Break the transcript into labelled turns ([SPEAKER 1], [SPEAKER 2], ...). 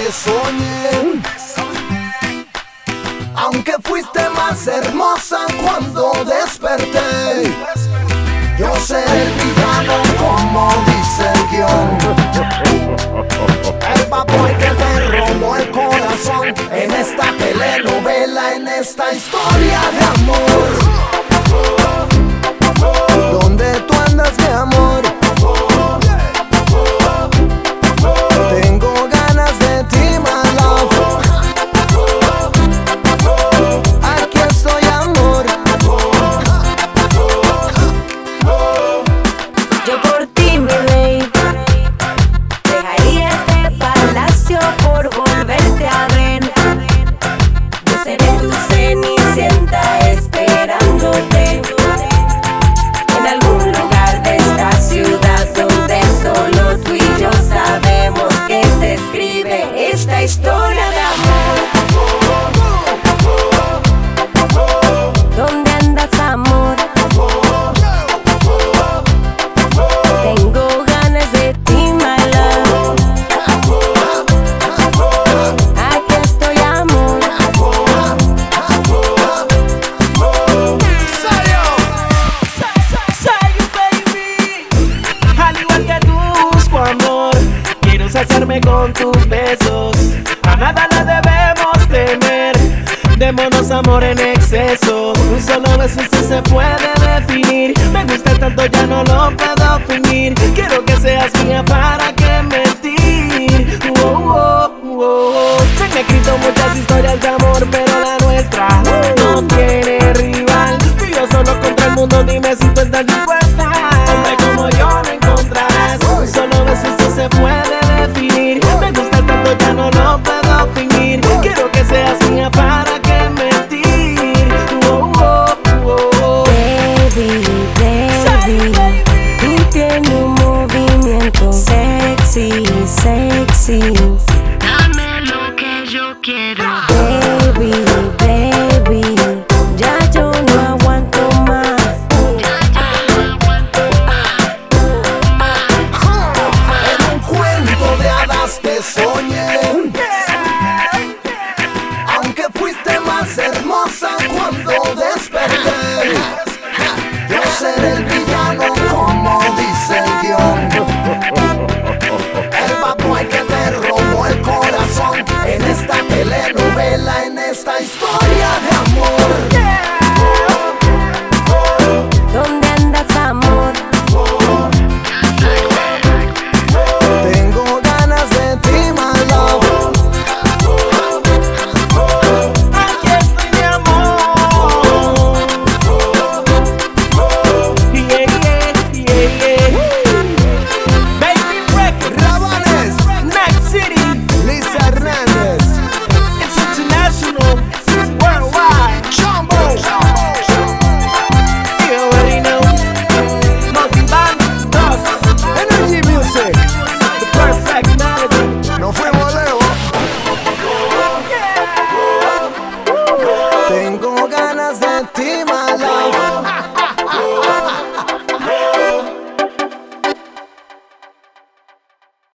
[SPEAKER 1] te soñé. Aunque fuiste más hermosa cuando desperté, yo seré el villano como dice el guión. El bad boy que te robó el corazón en esta telenovela, en esta historia de amor. ¿Dónde tú andas, mi amor? Tengo ganas de ti, my love. Aquí estoy, amor.
[SPEAKER 2] Yo por ti, mi baby, dejaría este palacio por volverte a ver. Yo seré tu cenicienta esperándote en algún lugar de esta ciudad donde solo tú y yo sabemos que se escribe esta historia de amor. ¿Dónde andas, amor? Tengo ganas de ti, my love. Aquí estoy, amor.
[SPEAKER 3] Sayo, baby. Al igual que tú busco amor, quiero saciarme con tus besos. A nada le debemos temer, démonos amor en exceso. Un solo beso sí se puede definir. Me gusta tanto, ya no lo puedo fingir. Quiero que seas mía, para qué mentir. Se han escrito muchas historias de amor, pero la nuestra no tiene rival. Tú y yo solo contra el mundo, dime si tú estás dispuesta. Hombre como yo no encontrarás. Un solo beso sí se puede definir. Me gusta tanto, ya no lo puedo fingir. Quiero que seas mía, para qué mentir.
[SPEAKER 2] Baby, baby, tú tienes un movimiento sexy, sexy. Dame lo que yo quiero. Baby, baby, ya yo no aguanto más.
[SPEAKER 1] En un cuento de hadas te soñé. Aunque fuiste más hermosa cuando desperté, yo seré el villano como dice el guión. El bad boy que te robó el corazón en esta telenovela, en esta historia.